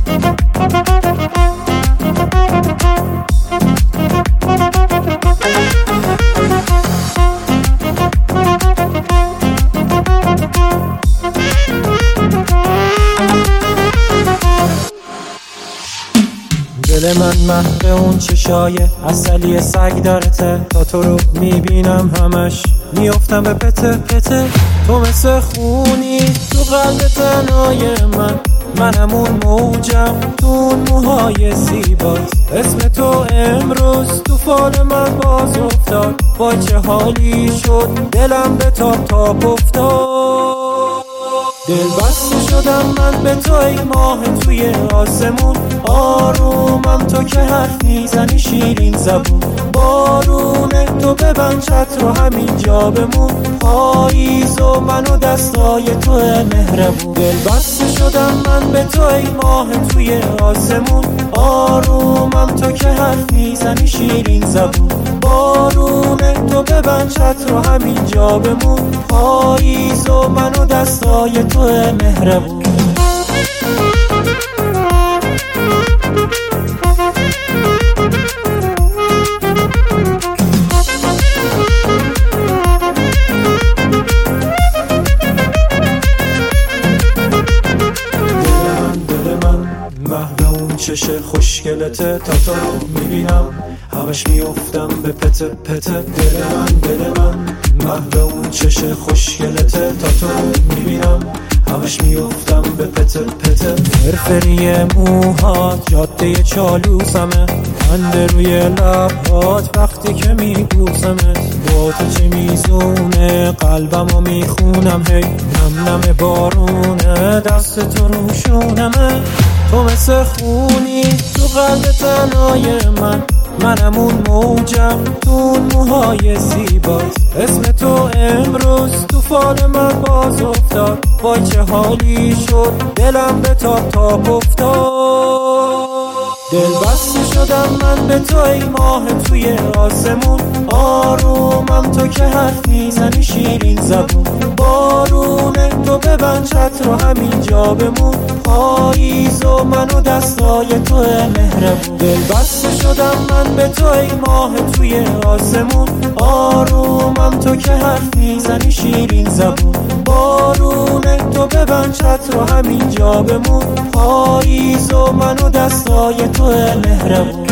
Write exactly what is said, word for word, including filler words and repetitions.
دل من محو اون چشای اصلی سگ دارته، تا تو رو میبینم همش میافتم به پته پته. تو مثل خونی تو قلب تنهای من، منم اون موجم تو اون موهای زیبات. اسم تو امروز تو فال من باز افتاد، وای چه حالی شد دلم به تاب تاب افتاد. دل بسته شدم من به تو ای ماه توی آسمون، آرومم تو که حرف میزنی شیرین زبون. بارونه تو ببند چتر رو همین جا بمون، پاییز و من و دستای تو مهربون. دل بسته شدم من به تو ای ماه توی آسمون، آرومم تو که حرف میزنی شیرین زبون. بارونه تو ببند چتر رو همین جا بمون، پاییز و من و دستای تو مهربون. محو اون چش خوشگلته، تا تو رو میبینم همش میافتم به پته پته. دل من دل من محو اون چش خوشگلته، تا تو رو میبینم همش میافتم به پته پته. فرفری موهات جاده چالوسمه، خنده روی لبات وقتی که میبوسمت. با تو چه میزونه قلبم و میخونم، هی نم نم بارونه دست تو رو شونمه. تو مثل خونی تو قلب تنهای من، منم اون موجم تو اون موهای زیبات. اسم تو امروز تو فال من باز افتاد، وای چه حالی شد دلم به تاب تاب افتاد. دل بسته شدم من به تو ای ماه توی آسمون، آرومم تو که حرف میزنی شیرین زبون. بارونه تو ببند چتر رو همین جا بمون، پاییز و من و دستای تو مهربون. دل بسته شدم من به تو ای ماه توی آسمون، آرومم تو که حرف میزنی شیرین زبون. بارونه تو ببند چتر رو همین جا بمون، پاییز و من و دستای تو مهربون.